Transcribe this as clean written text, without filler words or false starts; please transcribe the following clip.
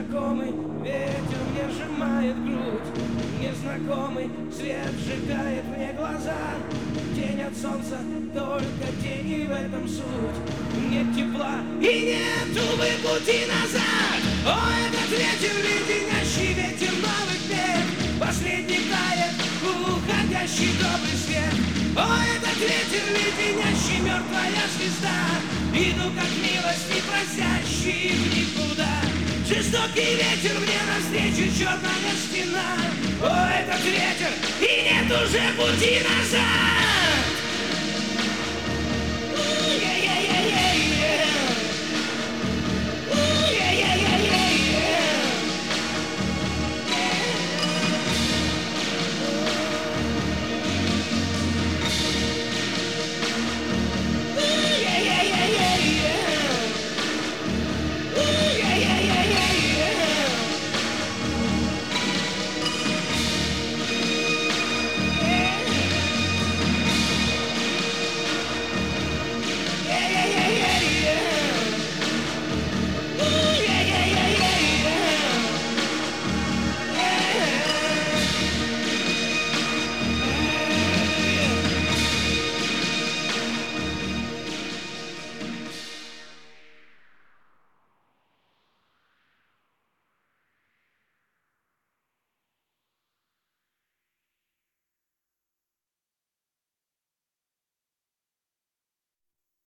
Незнакомый ветер мне сжимает грудь, незнакомый свет сжигает мне глаза. Тень от солнца, только тень, и в этом суть. Нет тепла и нет, увы, пути назад. О, этот ветер, леденящий ветер новых лет, последний тает уходящий добрый свет. О, этот ветер, леденящий, мертвая звезда, иду как милость, не просящий в никуда. Жестокий ветер мне навстречу, черная стена. О, этот ветер, и нет уже пути назад.